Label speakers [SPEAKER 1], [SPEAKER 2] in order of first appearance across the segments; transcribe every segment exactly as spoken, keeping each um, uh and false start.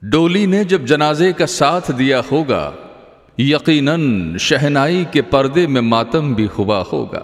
[SPEAKER 1] डोली ने जब जनाजे का साथ दिया होगा, यकीनन शहनाई के पर्दे में मातम भी हुआ होगा।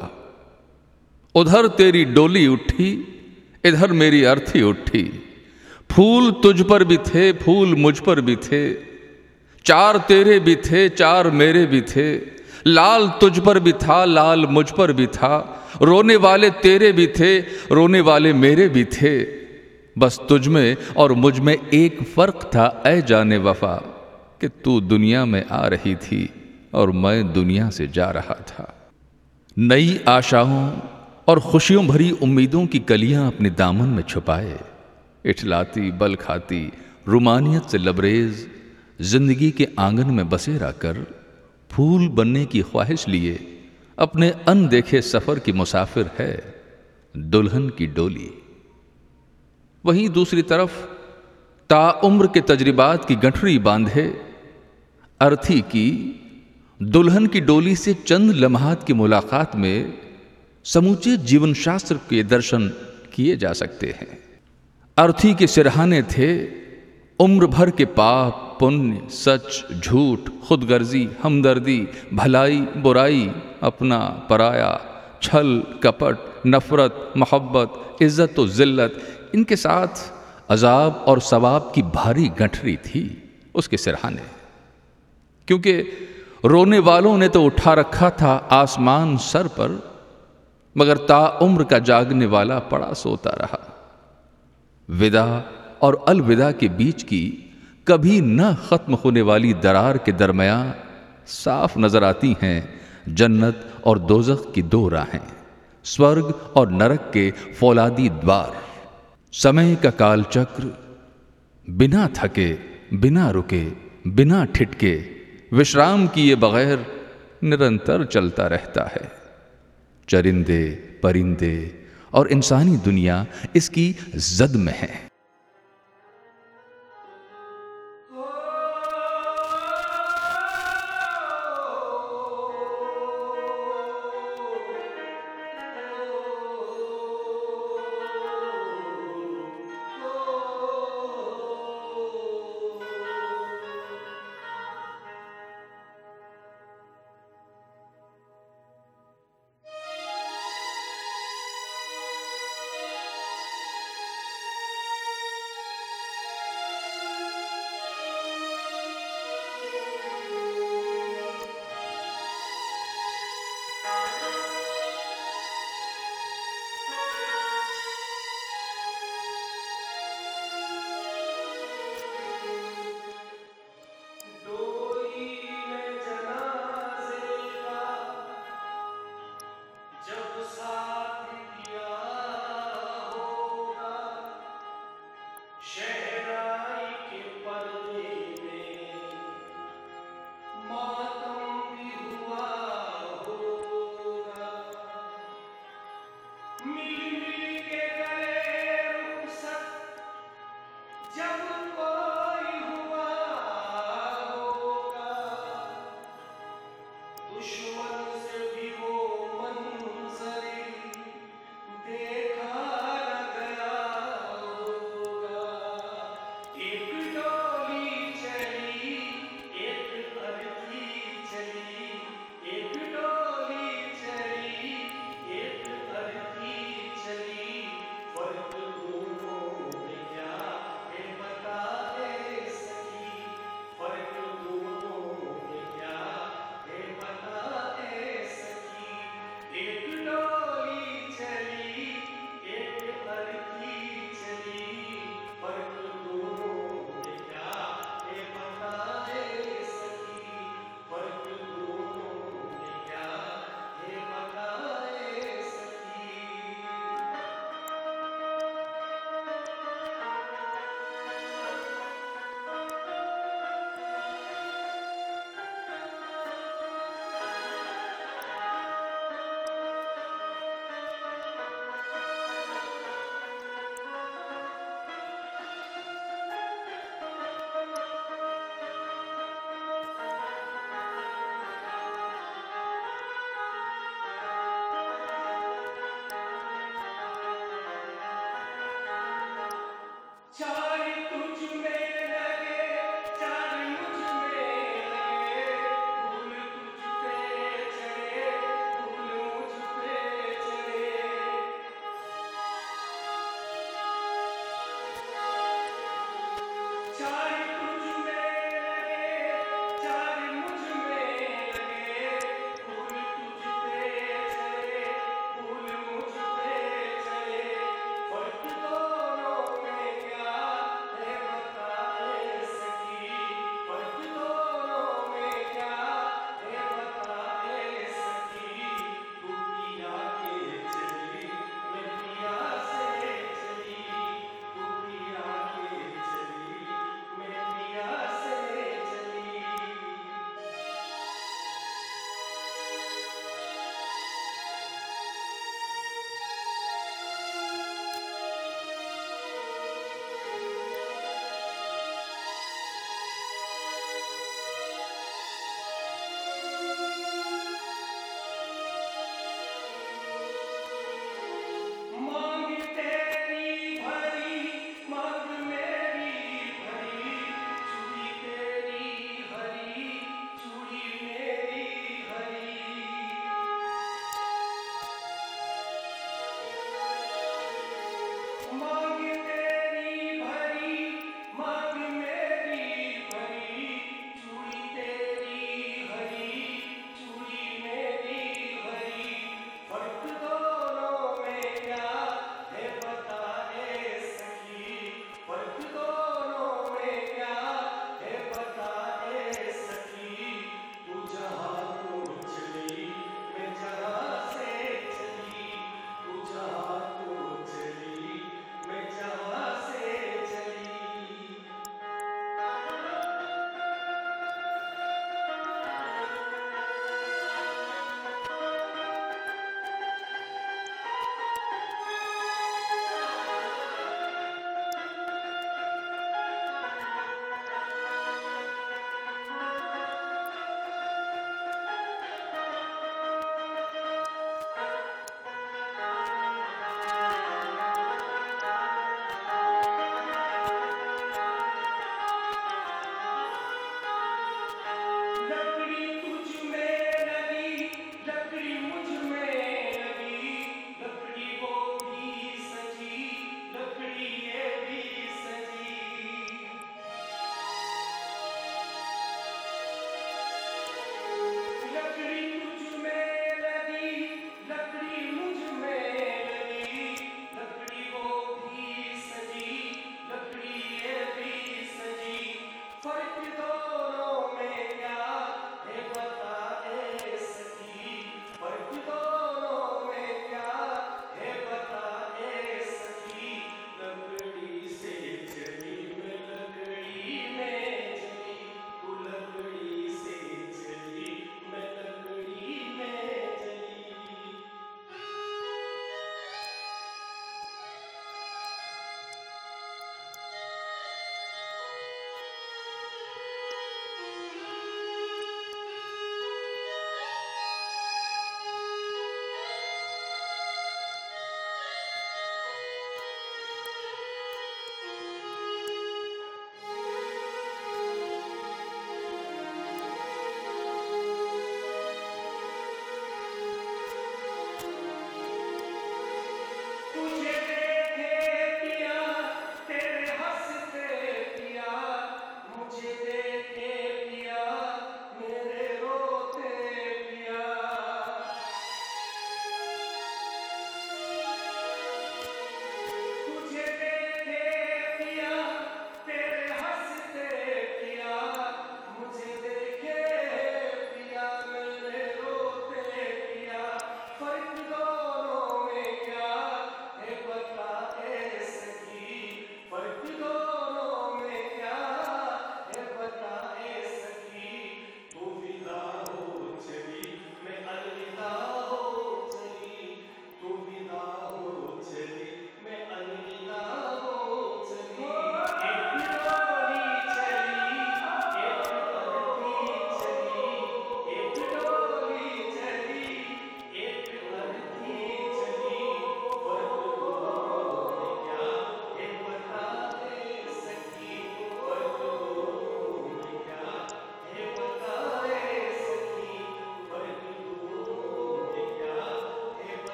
[SPEAKER 1] उधर तेरी डोली उठी, इधर मेरी अर्थी उठी। फूल तुझ पर भी थे, फूल मुझ पर भी थे। चार तेरे भी थे, चार मेरे भी थे। लाल तुझ पर भी था, लाल मुझ पर भी था। रोने वाले तेरे भी थे, रोने वाले मेरे भी थे। बस तुझ में और मुझ में एक फर्क था ऐ जाने वफा, कि तू दुनिया में आ रही थी और मैं दुनिया से जा रहा था। नई आशाओं और खुशियों भरी उम्मीदों की कलियां अपने दामन में छुपाए, इठलाती बल खाती रुमानियत से लबरेज जिंदगी के आंगन में बसेरा कर फूल बनने की ख्वाहिश लिए अपने अनदेखे सफर की मुसाफिर है दुल्हन की डोली। वहीं दूसरी तरफ ताउम्र के तजर्बात की गठरी बांधे अर्थी की दुल्हन की डोली से चंद लम्हात की मुलाकात में समूचे जीवन शास्त्र के दर्शन किए जा सकते हैं। अर्थी के सिरहाने थे उम्र भर के पाप पुण्य, सच झूठ, खुदगर्जी, हमदर्दी, भलाई बुराई, अपना पराया, छल कपट, नफरत मोहब्बत, इज्जत व जिल्लत, इनके साथ अजाब और सवाब की भारी गठरी थी उसके सिरहाने। क्योंकि रोने वालों ने तो उठा रखा था आसमान सर पर, मगर ताउम्र का जागने वाला पड़ा सोता रहा। विदा और अलविदा के बीच की कभी न खत्म होने वाली दरार के दरमियान साफ नजर आती हैं जन्नत और दोजख की दो राहें, स्वर्ग और नरक के फौलादी द्वार। समय का कालचक्र बिना थके, बिना रुके, बिना ठिठके, विश्राम किए बगैर निरंतर चलता रहता है। चरिंदे परिंदे और इंसानी दुनिया इसकी जद में है।